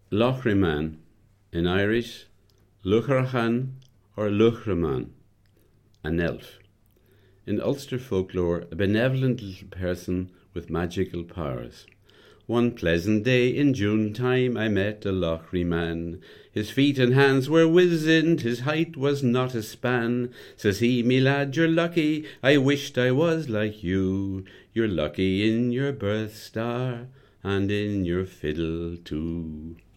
Lochriman, in Irish, Luchrachan or Luchraman, an elf. In Ulster folklore, a benevolent little person with magical powers. One pleasant day in June time I met a Lochriman. His feet and hands were wizened, his height was not a span. Says he, me lad, you're lucky, I wished I was like you. You're lucky in your birth star, and in your fiddle too.